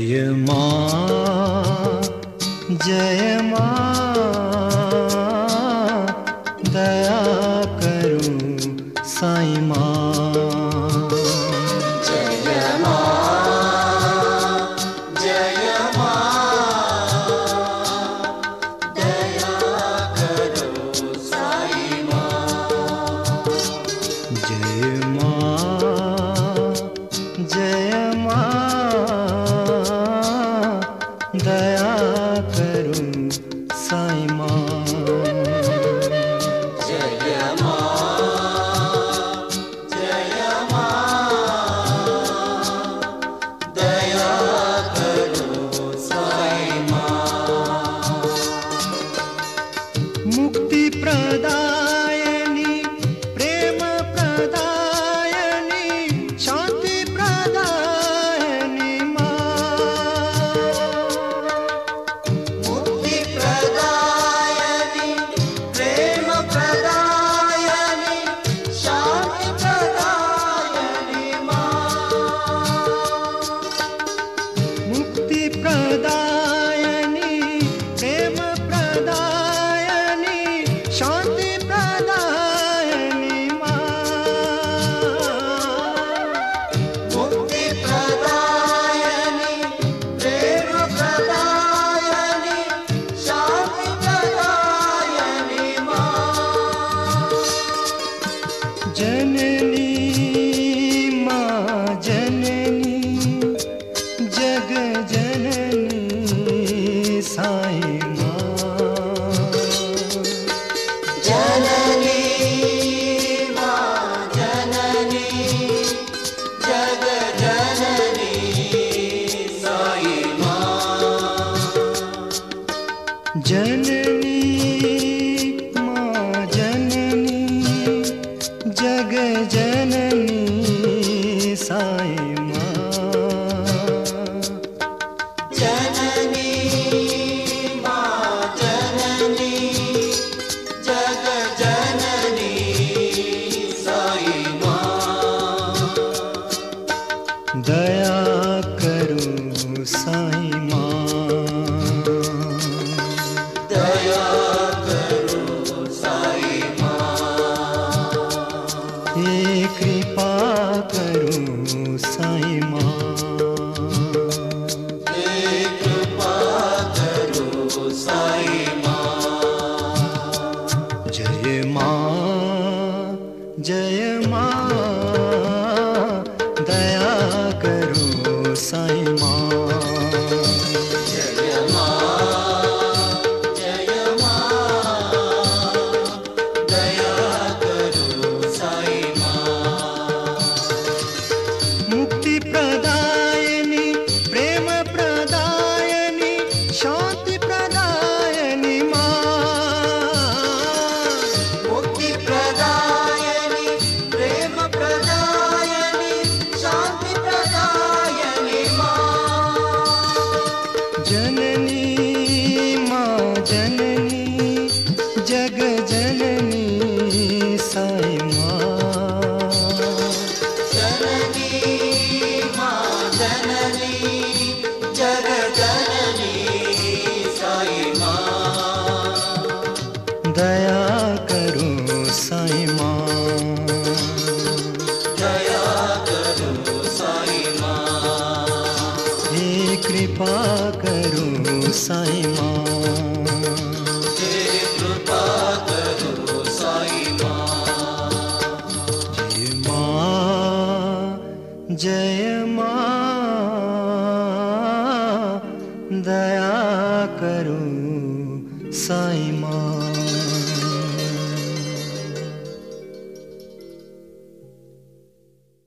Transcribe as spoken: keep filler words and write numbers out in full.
जय माँ जय माँ दया करो साईं माँ। जय माँ जय माँ दया करो साईं माँ। जय माँ जय माँ दया करो साईं माँ। जय माँ जय माँ दया करो साईं माँ। मुक्ति प्रदायनी प्रेम प्रदायनी शांति प्रदायनी माँ। मुक्ति प्रदायनी प्रेम प्रदायनी शांति प्रदायनी माँ। मुक्ति प्रदायनी प्रेम प्रदायनी शांति प्रदायनी माँ। मुक्ति प्रदायनी प्रेम प्रदायनी शांति प्रदायनी माँ। जननी माँ जननी जग जननी साईं माँ। जननी माँ जननी जग जननी साईं माँ। जननी माँ जननी जग जननी साईं माँ। जननी माँ जननी जग जननी साईं माँ। दया करो साईं माँ। दया करो साईं माँ। हे कृपा करो साईं माँ। हे कृपा करो साईं माँ। जय माँ जय माँ दया करो साईं माँ। जय माँ जय माँ दया करो साईं माँ। मुक्ति प्रदायनी प्रेम प्रदायनी शांति प्रदायनी माँ। मुक्ति प्रदायनी प्रेम प्रदायनी शांति प्रदायनी माँ। जननी माँ जननी जग जननी साईं माँ। जननी माँ जननी जग जननी साईं माँ। दया करो साईं माँ। दया करो साईं माँ। हे कृपा करो साईं माँ। हे कृपा करो साईं माँ। जय माँ जय माँ दया करो साईं